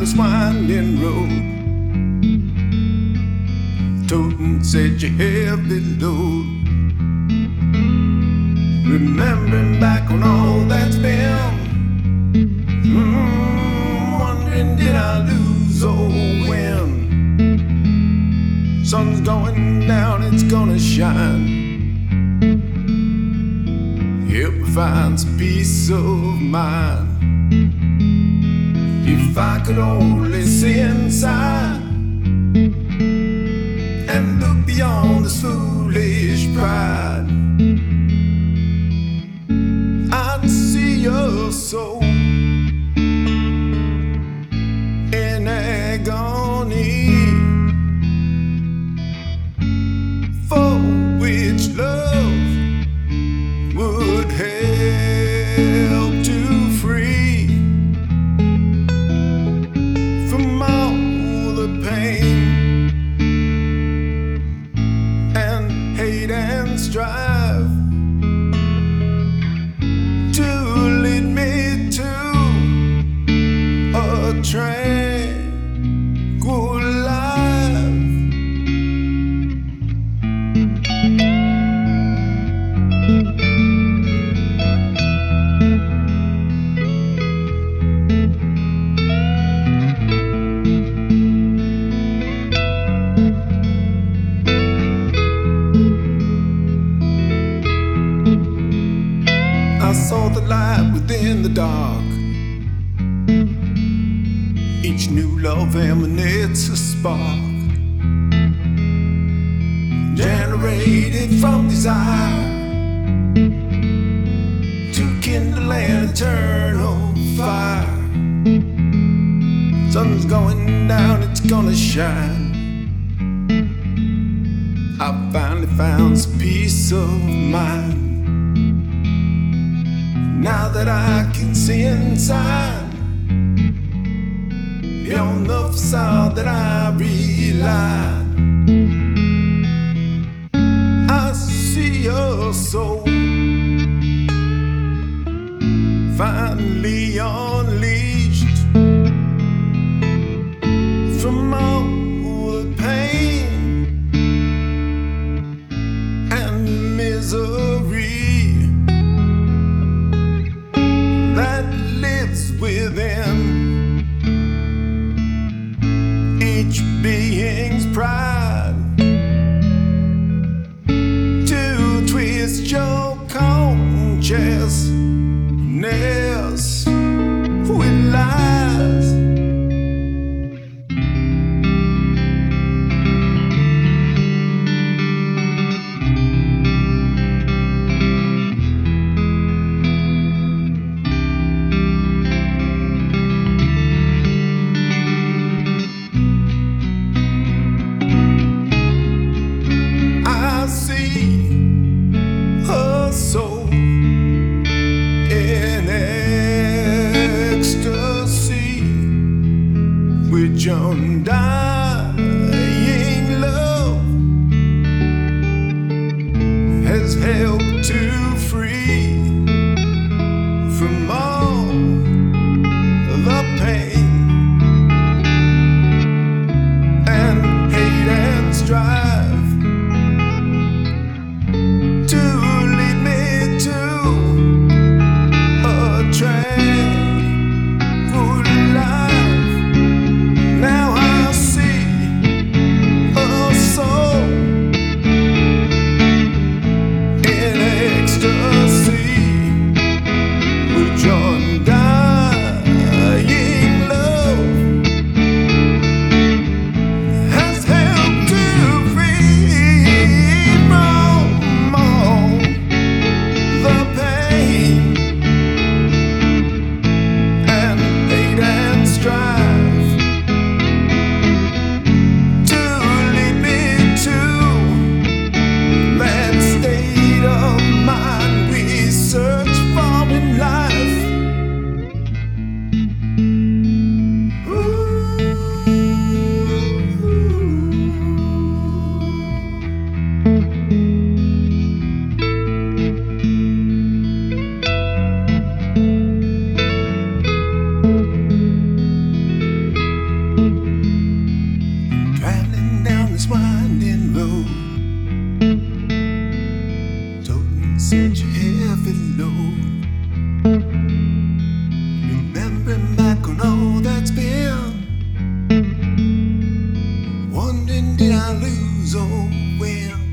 this winding road. Toting said you heavy load. Remembering back on all that's been. Wondering did I lose or win? Sun's going down, it's gonna shine. Help me find some peace of mind. If I could only see inside and look beyond this foolish pride, I'd see your soul in agony, for which love would help to free from all the pain and hate and strive, to lead me to a tranquil life. I saw the light within the dark. Each new love emanates a spark, generated from desire, to kindle an eternal fire. Sun's going down, it's gonna shine. I finally found some peace of mind. Now that I can see inside, beyond the facade that I relied, I see your soul finally unleashed from all the pain and misery that lives within each being's pride, to twist your consciousness with lies. Soul in ecstasy, which undying love has helped to free from all the pain and hate and strife, to lead me to a tranquil life. Now I winding road, toting such a heavy load. Remembering back on all that's been, wondering did I lose or win?